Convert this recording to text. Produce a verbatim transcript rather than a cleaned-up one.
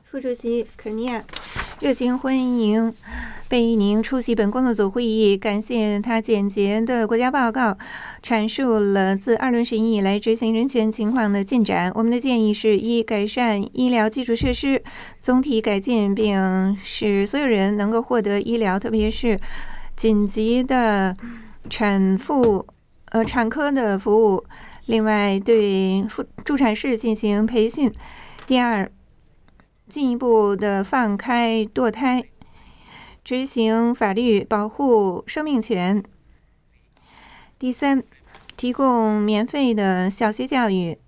副主席肯尼亚热情欢迎贝宁出席本工作组会议，感谢他简洁的国家报告，阐述了自二轮审议以来执行人权情况的进展。我们的建议是：一、改善医疗基础设施，总体改进，并使所有人能够获得医疗，特别是紧急的产妇、呃产科的服务。另外，对妇助产士进行培训。第二，进一步的放开堕胎，执行法律保护生命权。第三，提供免费的小学教育，